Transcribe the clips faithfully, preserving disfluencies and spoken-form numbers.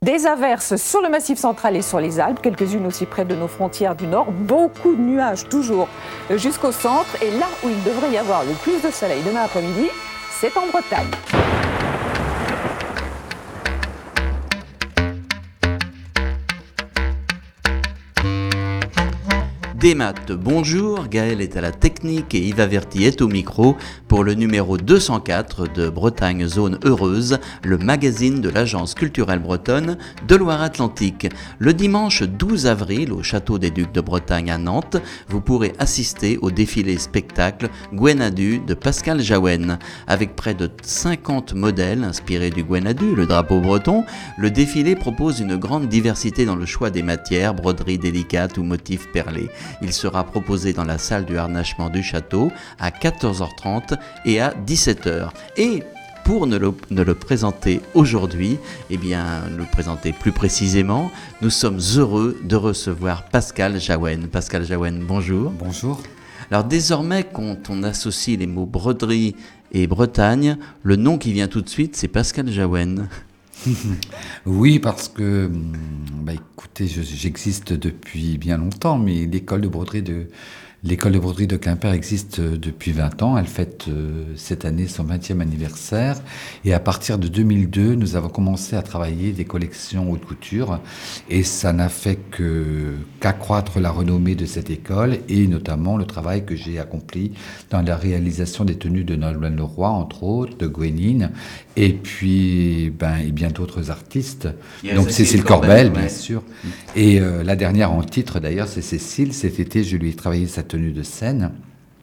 Des averses sur le Massif central et sur les Alpes, quelques-unes aussi près de nos frontières du nord. Beaucoup de nuages toujours jusqu'au centre. Et là où il devrait y avoir le plus de soleil demain après-midi, c'est en Bretagne. Des maths, bonjour, Gaël est à la technique et Yves Averti est au micro pour le numéro deux cent quatre de Bretagne Zone Heureuse, le magazine de l'Agence culturelle bretonne de Loire-Atlantique. Le dimanche douze avril, au Château des Ducs de Bretagne à Nantes, vous pourrez assister au défilé spectacle Gwenadu de Pascal Jaouen. Avec près de cinquante modèles inspirés du Gwenadu, le drapeau breton, le défilé propose une grande diversité dans le choix des matières, broderies délicates ou motifs perlés. Il sera proposé dans la salle du harnachement du château à quatorze heures trente et à dix-sept heures. Et pour ne le, ne le présenter aujourd'hui, eh bien, le présenter plus précisément, nous sommes heureux de recevoir Pascal Jaouen. Pascal Jaouen, bonjour. Bonjour. Alors désormais, quand on associe les mots broderie et Bretagne, le nom qui vient tout de suite, c'est Pascal Jaouen. Oui, parce que, bah, écoutez, je, j'existe depuis bien longtemps, mais l'école de broderie de, l'école de broderie de Quimper existe depuis vingt ans. Elle fête euh, cette année son vingtième anniversaire. Et à partir de deux mille deux, nous avons commencé à travailler des collections haute couture. Et ça n'a fait que, qu'accroître la renommée de cette école et notamment le travail que j'ai accompli dans la réalisation des tenues de Nolwenn Leroy, entre autres, de Gwenine, et puis ben, et bien d'autres artistes. Donc Cécile Corbel, Corbel bien ouais. sûr. Et euh, la dernière en titre d'ailleurs, c'est Cécile. Cet été, je lui ai travaillé sa tenue de scène.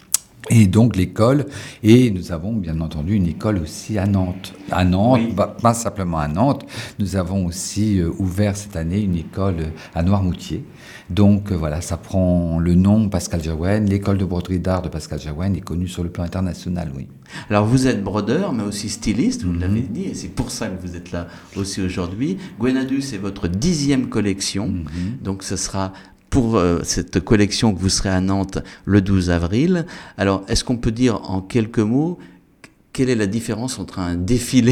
Et donc l'école, et nous avons bien entendu une école aussi à Nantes. À Nantes, oui. pas, pas simplement à Nantes, nous avons aussi euh, ouvert cette année une école à Noirmoutier. Donc euh, voilà, ça prend le nom Pascal Jaouen. L'école de broderie d'art de Pascal Jaouen est connue sur le plan international, oui. Alors vous êtes brodeur, mais aussi styliste, vous mm-hmm. l'avez dit, et c'est pour ça que vous êtes là aussi aujourd'hui. Gwenadu, c'est votre dixième collection, mm-hmm. donc ce sera pour euh, cette collection que vous serez à Nantes le douze avril. Alors, est-ce qu'on peut dire en quelques mots quelle est la différence entre un défilé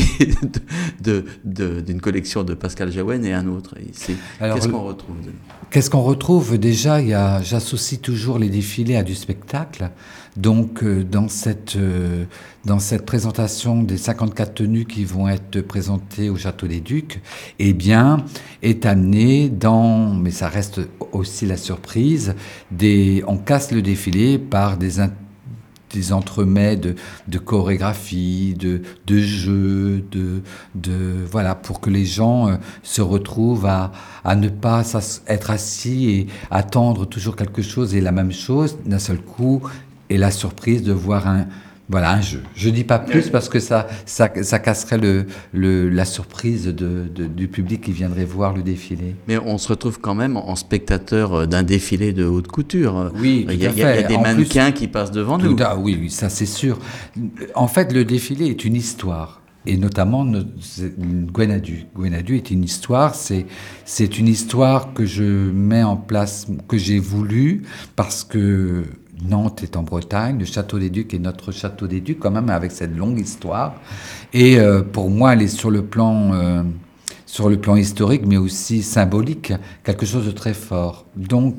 de, de, de, d'une collection de Pascal Jaouen et un autre? C'est, Alors, qu'est-ce qu'on retrouve de... Qu'est-ce qu'on retrouve? Déjà, il y a, j'associe toujours les défilés à du spectacle. Donc, euh, dans cette euh, dans cette présentation des cinquante-quatre tenues qui vont être présentées au Château des Ducs, eh bien, est amené dans, mais ça reste aussi la surprise, des, on casse le défilé par des des entremets de, de chorégraphie, de, de jeux, de, de, voilà, pour que les gens euh, se retrouvent à, à ne pas être assis et attendre toujours quelque chose et la même chose d'un seul coup, et la surprise de voir un, voilà, un jeu. Je dis pas plus parce que ça, ça, ça casserait le, le, la surprise de, de, du public qui viendrait voir le défilé. Mais on se retrouve quand même en spectateur d'un défilé de haute couture. Oui, il y a, tout il y a, à fait. il y a des en mannequins plus, qui passent devant nous. Ah, oui, oui, ça c'est sûr. En fait, le défilé est une histoire. Et notamment, Gwenadu. Gwenadu est une histoire. C'est, c'est une histoire que je mets en place, que j'ai voulu, parce que Nantes est en Bretagne, le Château des Ducs est notre Château des Ducs, quand même, avec cette longue histoire. Et euh, pour moi, elle est sur le plan, euh, sur le plan historique, mais aussi symbolique, quelque chose de très fort. Donc,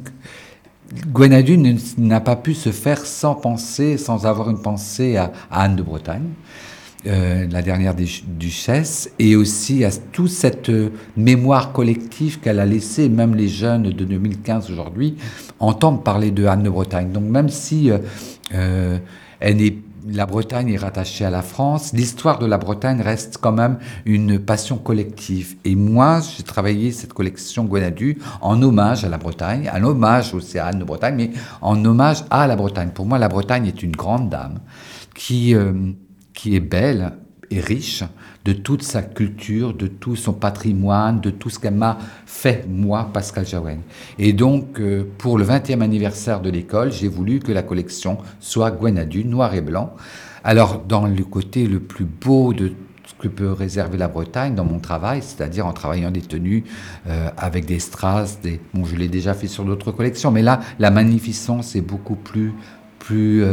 Gwenadu n'a pas pu se faire sans penser, sans avoir une pensée à, à Anne de Bretagne. Euh, la dernière des duchesses, et aussi à toute cette euh, mémoire collective qu'elle a laissée. Même les jeunes de deux mille quinze aujourd'hui entendent parler de Anne de Bretagne. Donc même si euh, euh, elle est, la Bretagne est rattachée à la France, l'histoire de la Bretagne reste quand même une passion collective. Et moi, j'ai travaillé cette collection Gwenadu en hommage à la Bretagne, en hommage aussi à Anne de Bretagne, mais en hommage à la Bretagne. Pour moi, la Bretagne est une grande dame qui... Euh, qui est belle et riche de toute sa culture, de tout son patrimoine, de tout ce qu'elle m'a fait, moi, Pascal Jaouen. Et donc, euh, pour le vingtième anniversaire de l'école, j'ai voulu que la collection soit Gwenadu, noir et blanc. Alors, dans le côté le plus beau de ce que peut réserver la Bretagne dans mon travail, c'est-à-dire en travaillant des tenues euh, avec des strass, des... bon, je l'ai déjà fait sur d'autres collections, mais là, la magnificence est beaucoup plus... plus euh,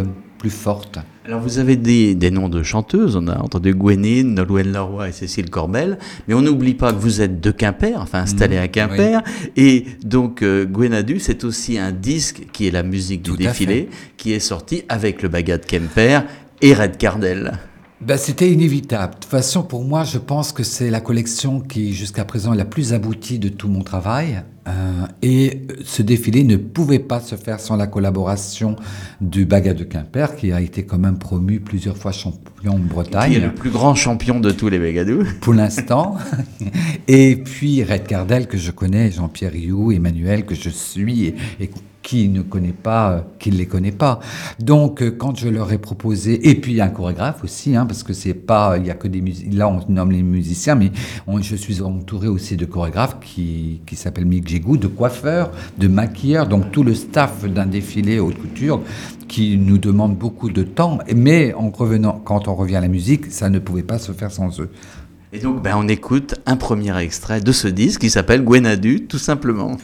plus forte. Alors vous avez des, des noms de chanteuses, on a entendu Gwenine, Nolwenn Leroy et Cécile Corbel, mais on n'oublie pas que vous êtes de Quimper, enfin installé mmh, à Quimper, oui. Et donc euh, Gwenadu, c'est aussi un disque qui est la musique du Tout défilé, qui est sorti avec le Bagad Quimper et Red Cardel. Ben, c'était inévitable. De toute façon, pour moi, je pense que c'est la collection qui, jusqu'à présent, est la plus aboutie de tout mon travail. Euh, et ce défilé ne pouvait pas se faire sans la collaboration du Bagad de Quimper, qui a été quand même promu plusieurs fois champion de Bretagne. Qui est le plus grand champion de tous les Bagadous. Pour l'instant. Et puis Red Cardel, que je connais, Jean-Pierre Rioux, Emmanuel, que je suis, et, et qui ne connaît pas, qui ne les connaît pas. Donc, quand je leur ai proposé, et puis un chorégraphe aussi, hein, parce que c'est pas, il y a que des musiciens, là on nomme les musiciens, mais on, je suis entouré aussi de chorégraphes qui, qui s'appellent Mick Jégou, de coiffeurs, de maquilleurs, donc tout le staff d'un défilé haute couture qui nous demande beaucoup de temps, mais en revenant, quand on revient à la musique, ça ne pouvait pas se faire sans eux. Et donc, ben, on écoute un premier extrait de ce disque qui s'appelle Gwenadu, tout simplement.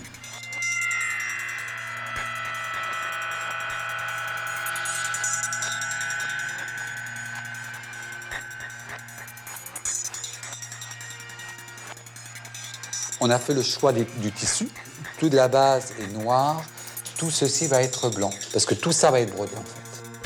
On a fait le choix des, du tissu. Toute la base est noire. Tout ceci va être blanc. Parce que tout ça va être brodé, en fait.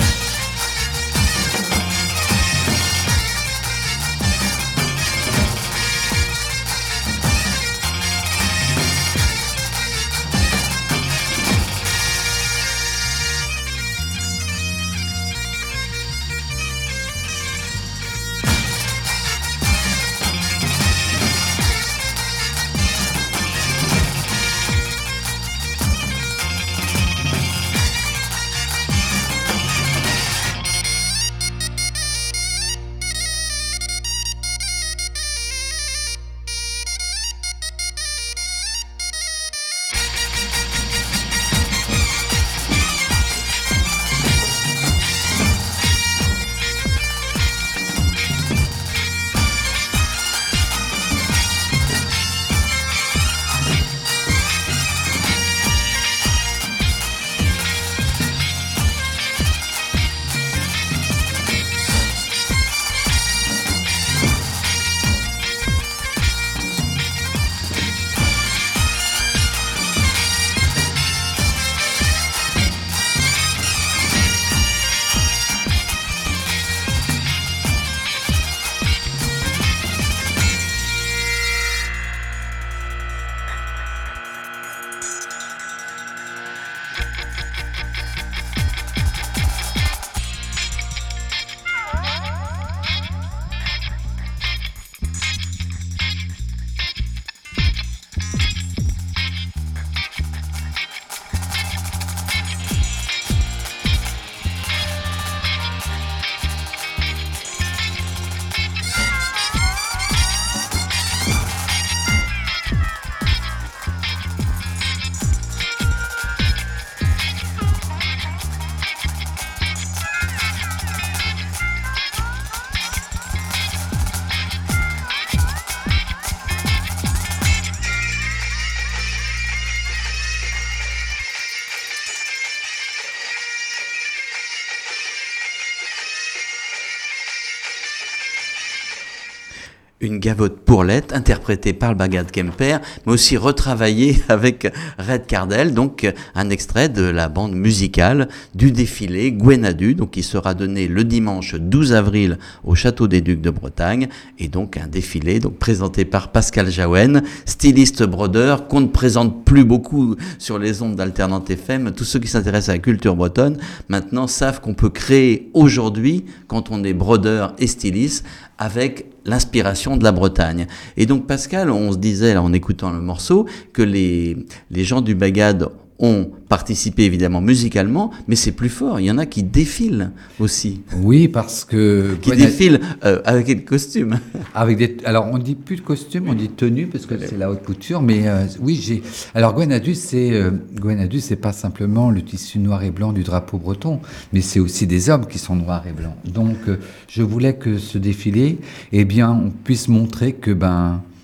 Une gavotte pourlette interprétée par le Bagad Quimper, mais aussi retravaillée avec Red Cardel, donc un extrait de la bande musicale du défilé Gwenadu, donc qui sera donné le dimanche douze avril au Château des Ducs de Bretagne, et donc un défilé donc présenté par Pascal Jaouen, styliste brodeur, qu'on ne présente plus beaucoup sur les ondes d'Alternante F M. Tous ceux qui s'intéressent à la culture bretonne maintenant savent qu'on peut créer aujourd'hui, quand on est brodeur et styliste, avec l'inspiration de la Bretagne. Et donc Pascal, on se disait là, en écoutant le morceau, que les, les gens du Bagad ont participé évidemment musicalement, mais c'est plus fort, il y en a qui défilent aussi. Oui, parce que... Qui Gwenadu... défilent euh, avec des costumes. Avec des... Alors on dit plus de costumes, on dit tenue, parce que c'est la haute couture, mais euh, oui, j'ai... Alors Gwenadu, c'est euh, Gwenadu, c'est pas simplement le tissu noir et blanc du drapeau breton, mais c'est aussi des hommes qui sont noirs et blancs. Donc euh, je voulais que ce défilé, eh bien, on puisse montrer que, ben...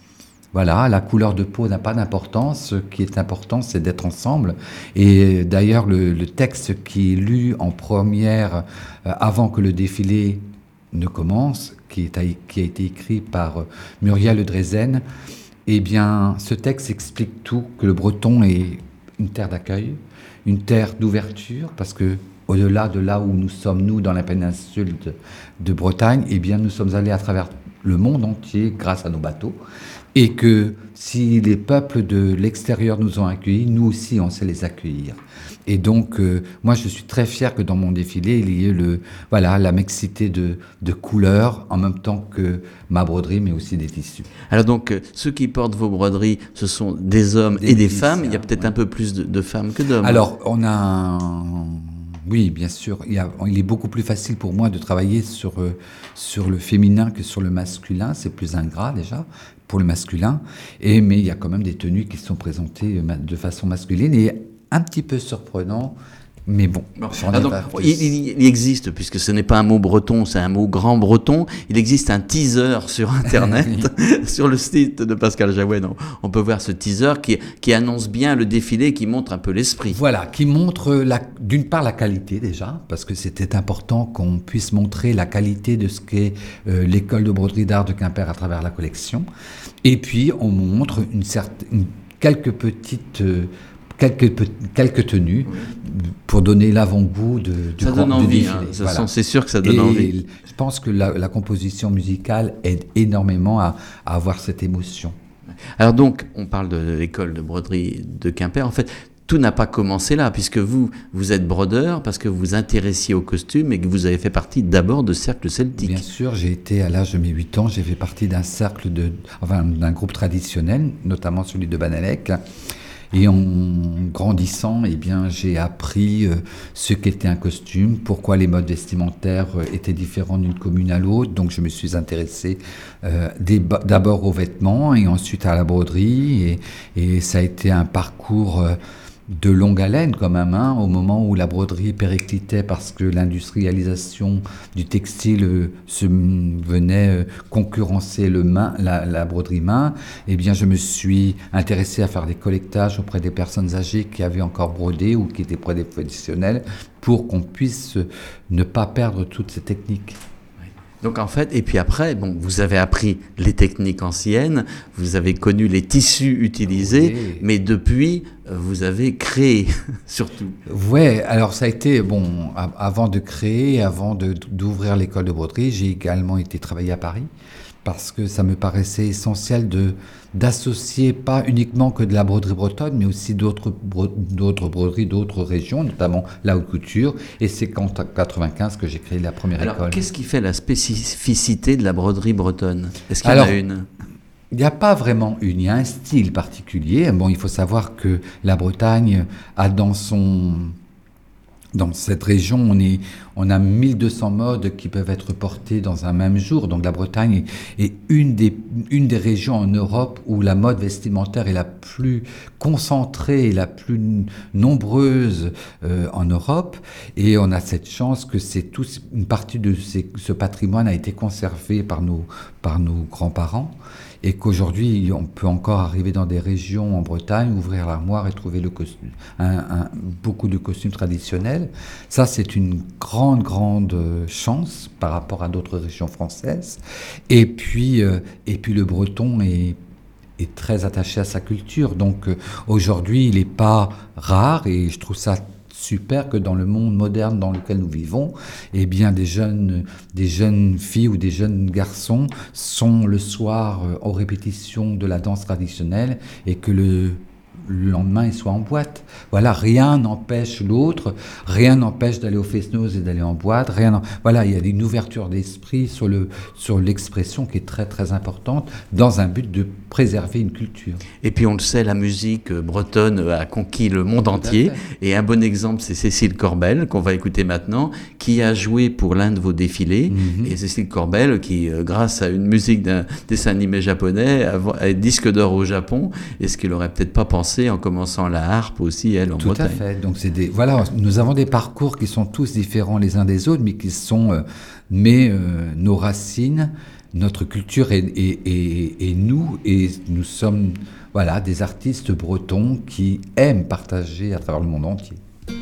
Voilà, la couleur de peau n'a pas d'importance. Ce qui est important, c'est d'être ensemble. Et d'ailleurs, le, le texte qui est lu en première, euh, avant que le défilé ne commence, qui, est, qui a été écrit par Muriel Le Drezen, eh bien, ce texte explique tout, que le breton est une terre d'accueil, une terre d'ouverture, parce que au-delà de là où nous sommes, nous, dans la péninsule de, de Bretagne, eh bien, nous sommes allés à travers le monde entier grâce à nos bateaux. Et que si les peuples de l'extérieur nous ont accueillis, nous aussi, on sait les accueillir. Et donc, euh, moi, je suis très fier que dans mon défilé, il y ait le, voilà, la mixité de, de couleurs, en même temps que ma broderie, mais aussi des tissus. Alors donc, euh, ceux qui portent vos broderies, ce sont des hommes des et des tissus, femmes. Il y a peut-être ouais. un peu plus de, de femmes que d'hommes. Alors, on a un... Oui, bien sûr. Il, y a, il est beaucoup plus facile pour moi de travailler sur, euh, sur le féminin que sur le masculin. C'est plus ingrat, déjà, pour le masculin. Et, mais il y a quand même des tenues qui sont présentées de façon masculine et un petit peu surprenant. Mais bon, bon. Ah donc, il, il existe, puisque ce n'est pas un mot breton, c'est un mot grand breton, il existe un teaser sur Internet, sur le site de Pascal Jaouen. On, on peut voir ce teaser qui, qui annonce bien le défilé, qui montre un peu l'esprit. Voilà, qui montre la, d'une part la qualité déjà, parce que c'était important qu'on puisse montrer la qualité de ce qu'est euh, l'école de broderie d'art de Quimper à travers la collection. Et puis, on montre une certaine, quelques petites... Euh, Quelques, quelques tenues oui. pour donner l'avant-goût de, du ça grand donne envie, défilé. Hein, voilà. sont, c'est sûr que ça donne et envie. Je pense que la, la composition musicale aide énormément à, à avoir cette émotion. Alors donc, on parle de l'école de broderie de Quimper. En fait, tout n'a pas commencé là, puisque vous, vous êtes brodeur, parce que vous vous intéressiez aux costumes et que vous avez fait partie d'abord de cercles celtiques. Bien sûr, j'ai été à l'âge de mes huit ans, j'ai fait partie d'un cercle, de, enfin d'un groupe traditionnel, notamment celui de Banalec. Et en grandissant, eh bien, j'ai appris euh, ce qu'était un costume, pourquoi les modes vestimentaires euh, étaient différents d'une commune à l'autre. Donc, je me suis intéressé euh, d'abord aux vêtements et ensuite à la broderie. Et, et ça a été un parcours euh, de longue haleine quand même, hein, au moment où la broderie périclitait parce que l'industrialisation du textile euh, se venait euh, concurrencer le main, la, la broderie main. Eh bien, je me suis intéressé à faire des collectages auprès des personnes âgées qui avaient encore brodé ou qui étaient près des professionnels pour qu'on puisse ne pas perdre toutes ces techniques. Donc en fait, et puis après, bon, vous avez appris les techniques anciennes, vous avez connu les tissus utilisés, oui. mais depuis, vous avez créé surtout. Ouais, alors ça a été, bon, avant de créer, avant de, d'ouvrir l'école de broderie, j'ai également été travailler à Paris, parce que ça me paraissait essentiel de, d'associer pas uniquement que de la broderie bretonne, mais aussi d'autres, bro, d'autres broderies d'autres régions, notamment la haute couture. Et c'est en quatre-vingt-quinze que j'ai créé la première Alors, école. Alors, qu'est-ce qui fait la spécificité de la broderie bretonne ? Est-ce qu'il y en a une ? Il n'y a pas vraiment une, il y a un style particulier. Bon, il faut savoir que la Bretagne a dans son... Dans cette région, on, est, on a mille deux cents modes qui peuvent être portés dans un même jour. Donc la Bretagne est une des, une des régions en Europe où la mode vestimentaire est la plus concentrée et la plus nombreuse euh, en Europe. Et on a cette chance que c'est tout, une partie de ces, ce patrimoine a été conservé par nos, par nos grands-parents. Et qu'aujourd'hui, on peut encore arriver dans des régions en Bretagne, ouvrir l'armoire et trouver le costume, un, un, beaucoup de costumes traditionnels. Ça, c'est une grande, grande chance par rapport à d'autres régions françaises. Et puis, euh, et puis le breton est, est très attaché à sa culture. Donc euh, aujourd'hui, il n'est pas rare, et je trouve ça super que dans le monde moderne dans lequel nous vivons, eh bien des jeunes, des jeunes filles ou des jeunes garçons sont le soir euh, aux répétitions de la danse traditionnelle et que le le lendemain, ils soient en boîte. Voilà, rien n'empêche l'autre, rien n'empêche d'aller au Fest-Noz et d'aller en boîte. Rien voilà, il y a une ouverture d'esprit sur, le, sur l'expression qui est très, très importante dans un but de préserver une culture. Et puis, on le sait, la musique bretonne a conquis le monde entier. Et un bon exemple, c'est Cécile Corbel, qu'on va écouter maintenant, qui a joué pour l'un de vos défilés. Mm-hmm. Et Cécile Corbel, qui, grâce à une musique d'un dessin animé japonais, a été disque d'or au Japon, et ce qu'il n'aurait peut-être pas pensé en commençant la harpe aussi, elle, en Tout Bretagne. Tout à fait. Donc, c'est des, voilà, nous avons des parcours qui sont tous différents les uns des autres, mais qui sont, euh, mais euh, nos racines notre culture est, est, est, est nous, et nous sommes voilà, des artistes bretons qui aiment partager à travers le monde entier.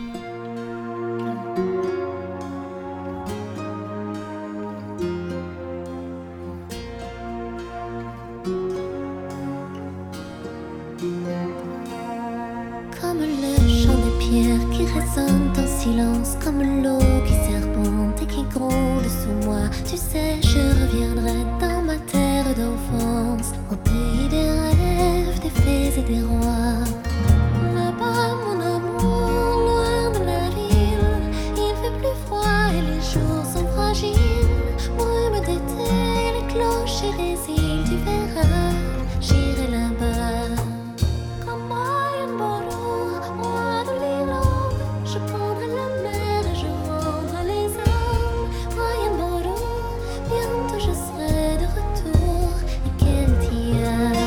Comme le chant des pierres qui résonne en silence, comme l'eau qui serpente et qui gronde sous moi. Tu sais, je reviendrai dans ma terre d'enfance, au pays des rêves, des fées et des rois. Là-bas, mon amour, loin de la ville, il fait plus froid et les jours sont fragiles. Brume d'été, les clochers des îles, tu verras, j'irai là-bas. Comme Brian Boru, roi de l'Irlande, je prendrai la mer et je rendrai les âmes. Brian Boru, bientôt je serai de retour, et quel diable.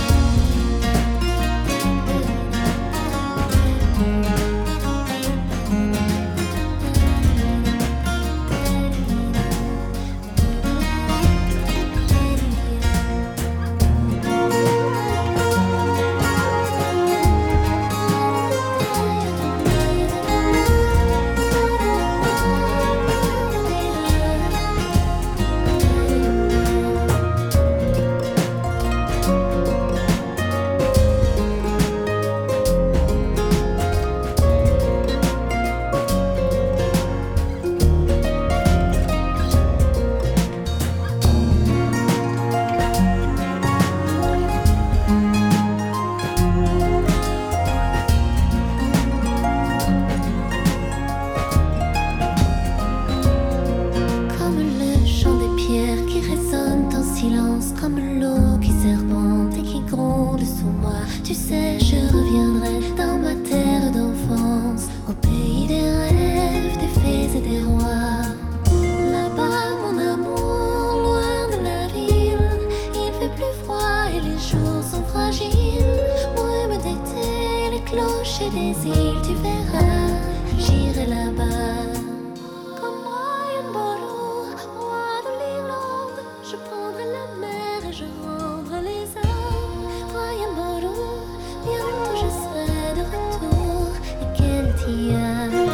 Comme le chant des pierres qui résonne en silence, comme l'eau qui serpente et qui gronde sous moi. Tu sais, je reviendrai dans ma terre d'enfance, au pays des rêves, des fées et des rois. Là-bas, mon amour, loin de la ville, il fait plus froid et les jours sont fragiles. Brume d'été, les clochers des îles, tu verras, j'irai là-bas. Comme Brian Boru, roi de l'Irlande, je prendrai la mer et je rendrai les âmes. Brian Boru, bientôt je serai de retour, et quel diable.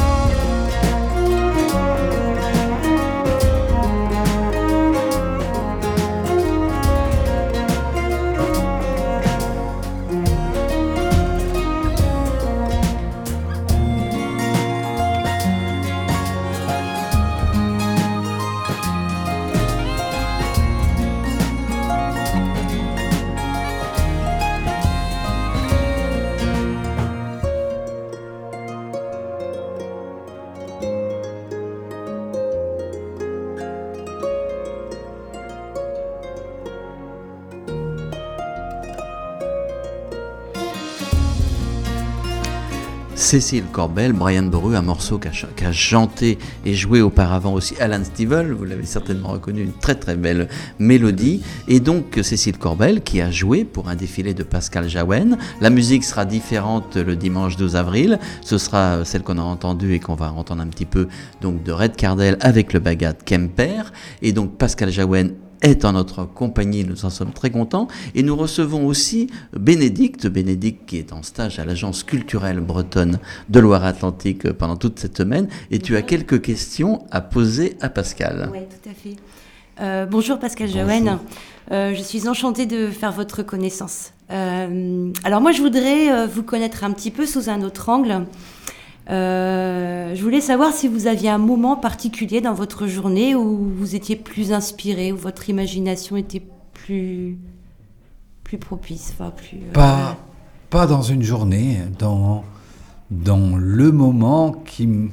Cécile Corbel, Brian Boru, un morceau qu'a, qu'a chanté et joué auparavant aussi Alan Stivell, vous l'avez certainement reconnu, une très très belle mélodie. Et donc Cécile Corbel qui a joué pour un défilé de Pascal Jaouen. La musique sera différente le dimanche douze avril, ce sera celle qu'on a entendue et qu'on va entendre un petit peu donc de Red Cardel avec le Bagat Kemper. Et donc Pascal Jaouen est en notre compagnie, nous en sommes très contents. Et nous recevons aussi Bénédicte, Bénédicte qui est en stage à l'Agence culturelle bretonne de Loire-Atlantique pendant toute cette semaine. Et tu as quelques questions à poser à Pascal. Oui, tout à fait. Euh, bonjour Pascal Jaouen, euh, je suis enchantée de faire votre connaissance. Euh, alors moi je voudrais euh, vous connaître un petit peu sous un autre angle. Euh, je voulais savoir si vous aviez un moment particulier dans votre journée où vous étiez plus inspiré, où votre imagination était plus, plus propice. Enfin, plus, euh, Pas, pas dans une journée, dans, dans le moment qui... m-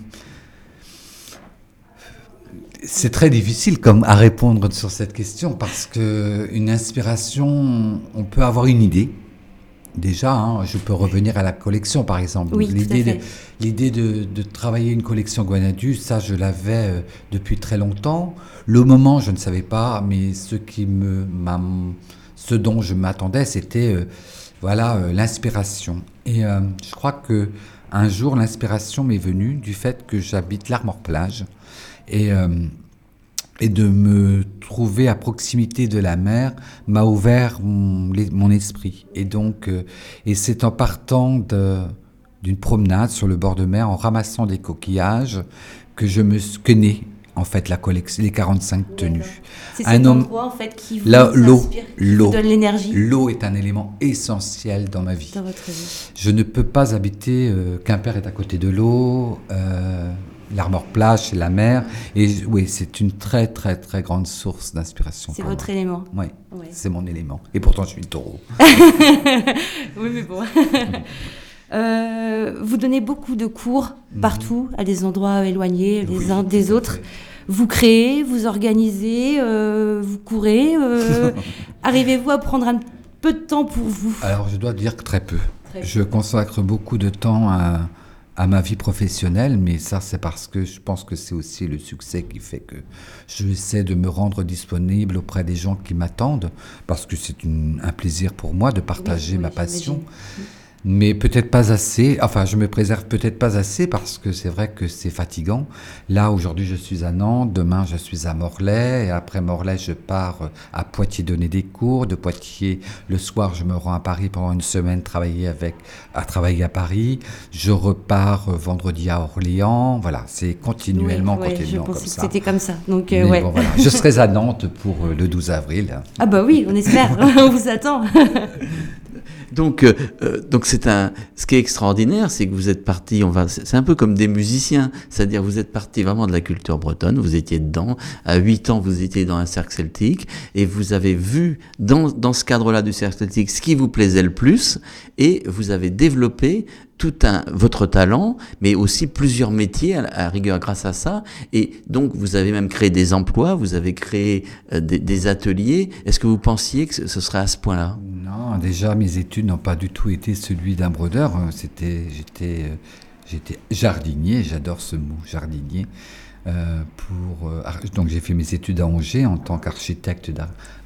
C'est très difficile comme à répondre sur cette question parce que une inspiration, on peut avoir une idée. Déjà, hein, je peux revenir à la collection, par exemple. Oui, tout à l'idée fait. de, l'idée de, de travailler une collection Gwenadu, ça, je l'avais euh, depuis très longtemps. Le moment, je ne savais pas, mais ce qui me, m'a, ce dont je m'attendais, c'était, euh, voilà, euh, l'inspiration. Et euh, je crois que un jour, l'inspiration m'est venue du fait que j'habite l'Armor-Plage et euh, et de me trouver à proximité de la mer m'a ouvert mon, mon esprit. Et donc, euh, et c'est en partant de, d'une promenade sur le bord de mer, en ramassant des coquillages, que je me que naît en fait la collection, les quarante-cinq tenues. C'est un cet homme, endroit en fait qui vous là, l'eau, inspire, qui l'eau, vous donne l'énergie. L'eau est un élément essentiel dans ma vie. Dans votre vie. Je ne peux pas habiter. Euh, Quimper est à côté de l'eau. Euh, L'Armor-Plage, c'est la mer. Et oui, c'est une très, très, très grande source d'inspiration. C'est votre moi. élément. Oui, ouais. C'est mon élément. Et pourtant, je suis le taureau. Oui, mais bon. euh, vous donnez beaucoup de cours partout, mmh. à des endroits éloignés les oui, uns des autres. Fait. Vous créez, vous organisez, euh, vous courez. Euh, arrivez-vous à prendre un peu de temps pour vous? Alors, je dois dire que très peu. Très peu. Je consacre beaucoup de temps à... à ma vie professionnelle, mais ça c'est parce que je pense que c'est aussi le succès qui fait que j'essaie de me rendre disponible auprès des gens qui m'attendent, parce que c'est une, un plaisir pour moi de partager oui, oui, ma passion. J'imagine. Mais peut-être pas assez, enfin je me préserve peut-être pas assez parce que c'est vrai que c'est fatigant. Là aujourd'hui je suis à Nantes, demain je suis à Morlaix et après Morlaix je pars à Poitiers donner des cours. De Poitiers le soir je me rends à Paris pendant une semaine travailler avec, à travailler à Paris. Je repars vendredi à Orléans, voilà c'est continuellement, oui, ouais, continuellement comme ça. Je pensais que c'était comme ça. Donc euh, ouais. Bon, voilà. Je serai à Nantes pour le douze avril. Ah bah oui, on espère, on vous attend. Donc, euh, donc c'est un. Ce qui est extraordinaire, c'est que vous êtes parti. On va. C'est un peu comme des musiciens, c'est-à-dire vous êtes parti vraiment de la culture bretonne. Vous étiez dedans. À huit ans, vous étiez dans un cercle celtique et vous avez vu dans dans ce cadre-là du cercle celtique ce qui vous plaisait le plus et vous avez développé tout un votre talent, mais aussi plusieurs métiers à, à rigueur grâce à ça. Et donc vous avez même créé des emplois, vous avez créé euh, des, des ateliers. Est-ce que vous pensiez que ce serait à ce point-là? Non, déjà mes études n'ont pas du tout été celui d'un brodeur. C'était, j'étais, j'étais jardinier. J'adore ce mot, jardinier. Euh, pour euh, donc j'ai fait mes études à Angers en tant qu'architecte de,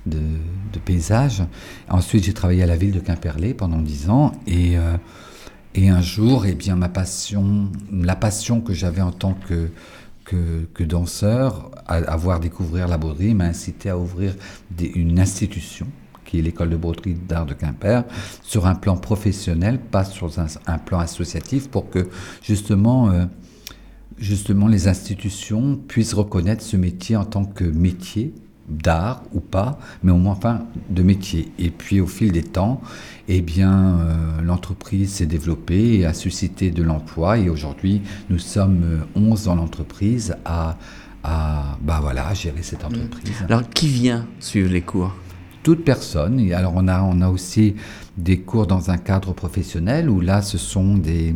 de paysage. Ensuite j'ai travaillé à la ville de Quimperlé pendant dix ans et euh, Et un jour, eh bien, ma passion, la passion que j'avais en tant que, que, que danseur, à, à voir découvrir la broderie, m'a incité à ouvrir des, une institution, qui est l'école de broderie d'art de Quimper, sur un plan professionnel, pas sur un, un plan associatif, pour que justement, euh, justement les institutions puissent reconnaître ce métier en tant que métier, d'art ou pas, mais au moins enfin de métier. Et puis au fil des temps, eh bien euh, l'entreprise s'est développée et a suscité de l'emploi. Et aujourd'hui, nous sommes onze dans l'entreprise à, à bah voilà, gérer cette entreprise. Alors qui vient suivre les cours? Toute personne. Et alors on a on a aussi des cours dans un cadre professionnel où là ce sont des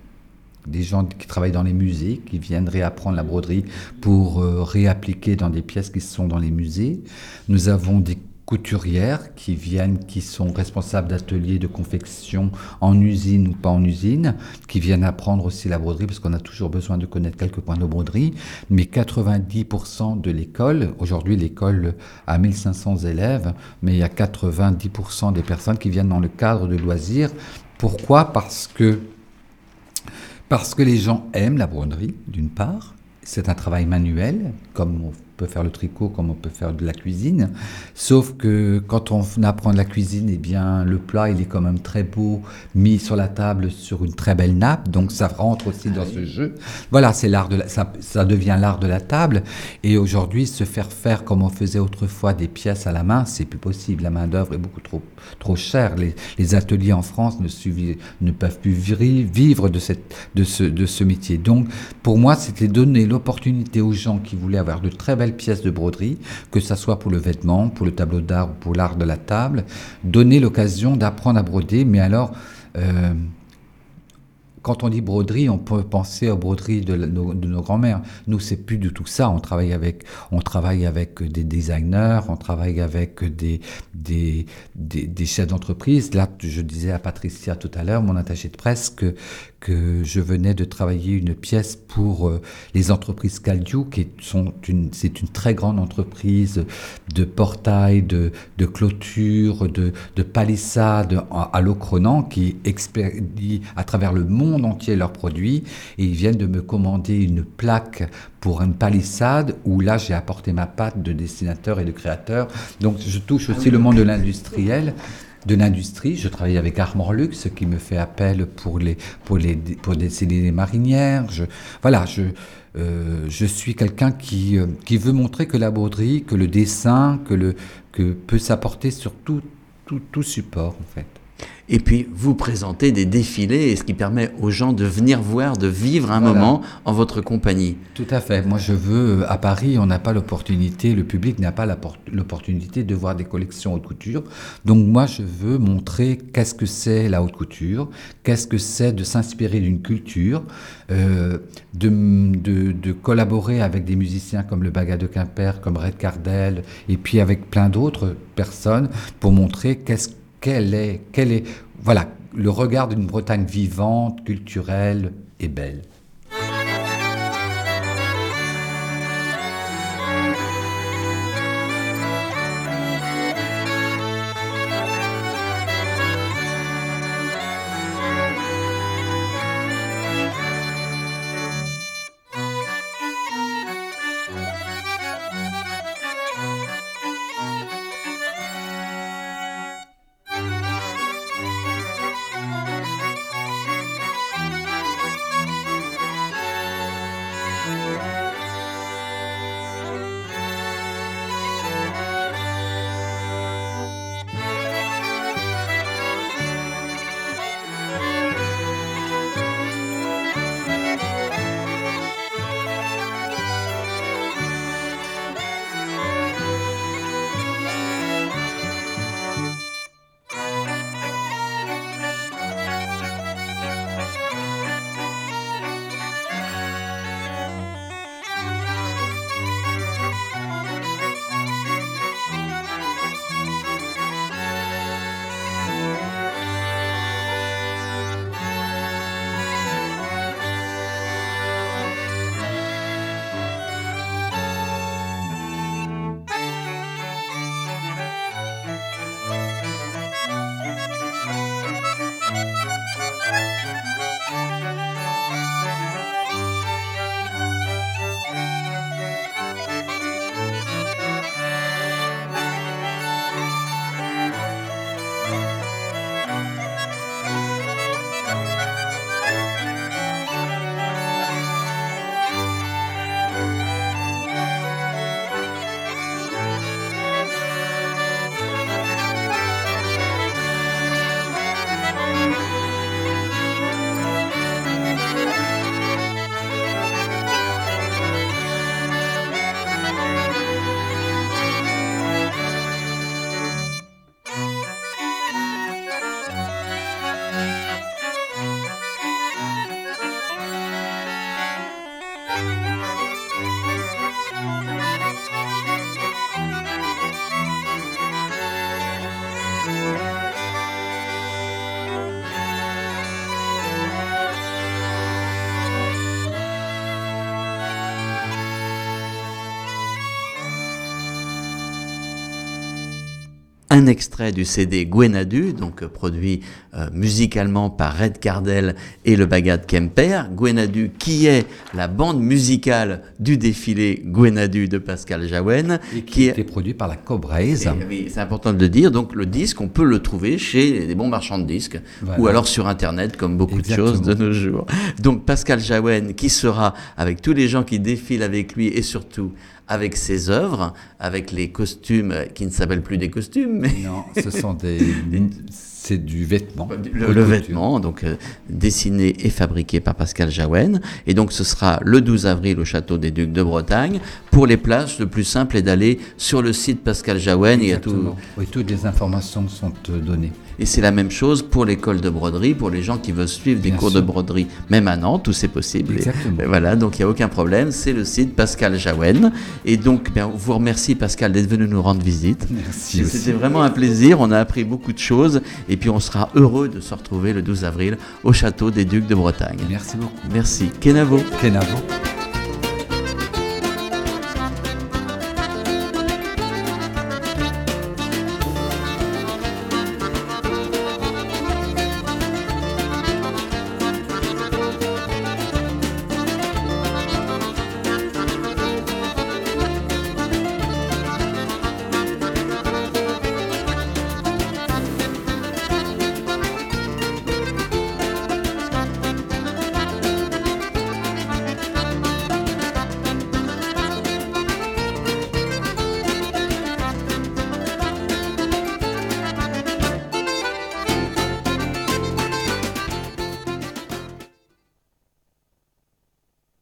des gens qui travaillent dans les musées, qui viennent réapprendre la broderie pour euh, réappliquer dans des pièces qui sont dans les musées. Nous avons des couturières qui viennent, qui sont responsables d'ateliers de confection en usine ou pas en usine, qui viennent apprendre aussi la broderie, parce qu'on a toujours besoin de connaître quelques points de broderie. Mais quatre-vingt-dix pour cent de l'école, aujourd'hui l'école a mille cinq cents élèves, mais il y a quatre-vingt-dix pour cent des personnes qui viennent dans le cadre de loisirs. Pourquoi ? Parce que Parce que les gens aiment la broderie, d'une part. C'est un travail manuel, comme on peut faire le tricot, comme on peut faire de la cuisine. Sauf que quand on apprend de la cuisine, eh bien, le plat, il est quand même très beau, mis sur la table sur une très belle nappe. Donc, ça rentre aussi dans ce jeu. Voilà, c'est l'art de la, ça, ça devient l'art de la table. Et aujourd'hui, se faire faire comme on faisait autrefois des pièces à la main, c'est plus possible. La main-d'œuvre est beaucoup trop, trop chère. Les, les ateliers en France ne, suivi, ne peuvent plus vivre de, cette, de, ce, de ce métier. Donc, pour moi, c'était donner l'opportunité aux gens qui voulaient avoir de très belles pièces de broderie, que ça soit pour le vêtement, pour le tableau d'art ou pour l'art de la table, donner l'occasion d'apprendre à broder. Mais alors, euh, quand on dit broderie, on peut penser aux broderies de, la, de, de nos grands-mères. Nous, c'est plus du tout ça. On travaille avec, on travaille avec des designers, on travaille avec des, des, des, des chefs d'entreprise. Là, je disais à Patricia tout à l'heure, mon attachée de presse, que que je venais de travailler une pièce pour euh, les entreprises Caldiou, qui sont une, c'est une très grande entreprise de portail, de, de clôture, de, de palissade à, à Locronan, qui expédie à travers le monde monde entier leurs produits et ils viennent de me commander une plaque pour une palissade où là j'ai apporté ma patte de dessinateur et de créateur. Donc je touche aussi le monde de l'industriel. de l'industrie. Je travaille avec Armor Luxe qui me fait appel pour, les, pour, les, pour dessiner les marinières. Je, voilà, je, euh, je suis quelqu'un qui, euh, qui veut montrer que la broderie, que le dessin, que, le, que peut s'apporter sur tout, tout, tout support en fait. Et puis, vous présentez des défilés, et ce qui permet aux gens de venir voir, de vivre un voilà. moment en votre compagnie. Tout à fait. Moi, je veux... À Paris, on n'a pas l'opportunité, le public n'a pas l'opportunité de voir des collections haute couture. Donc, moi, je veux montrer qu'est-ce que c'est la haute couture, qu'est-ce que c'est de s'inspirer d'une culture, euh, de, de, de collaborer avec des musiciens comme le Bagad de Quimper, comme Red Cardel, et puis avec plein d'autres personnes pour montrer qu'est-ce Quel est, quel est, voilà, le regard d'une Bretagne vivante, culturelle et belle. Un extrait du C D Gwenadu, donc euh, produit euh, musicalement par Red Cardel et le Bagad Kemper. Gwenadu qui est la bande musicale du défilé Gwenadu de Pascal Jaouen. Et qui, qui a été produit par la Cobraise. Oui, c'est important de le dire. Donc le disque, on peut le trouver chez des bons marchands de disques voilà. ou alors sur Internet, comme beaucoup Exactement. de choses de nos jours. Donc Pascal Jaouen qui sera avec tous les gens qui défilent avec lui et surtout avec ses œuvres, avec les costumes qui ne s'appellent plus des costumes. Mais non, ce sont des... c'est du vêtement. Le, le vêtement, donc euh, dessiné et fabriqué par Pascal Jaouen. Et donc ce sera le douze avril au Château des Ducs de Bretagne. Pour les places, le plus simple est d'aller sur le site Pascal Jaouen. Il y a tout... Oui, toutes les informations sont données. Et c'est la même chose pour l'école de broderie, pour les gens qui veulent suivre des Bien cours sûr. de broderie, même à Nantes, où c'est possible. Exactement. Et voilà, donc il n'y a aucun problème, c'est le site Pascal Jaouen. Et donc, bien, vous remercie Pascal d'être venu nous rendre visite. Merci. C'était vraiment un plaisir, on a appris beaucoup de choses. Et puis on sera heureux de se retrouver le douze avril au Château des Ducs de Bretagne. Merci beaucoup. Merci. Kenavo. Kenavo.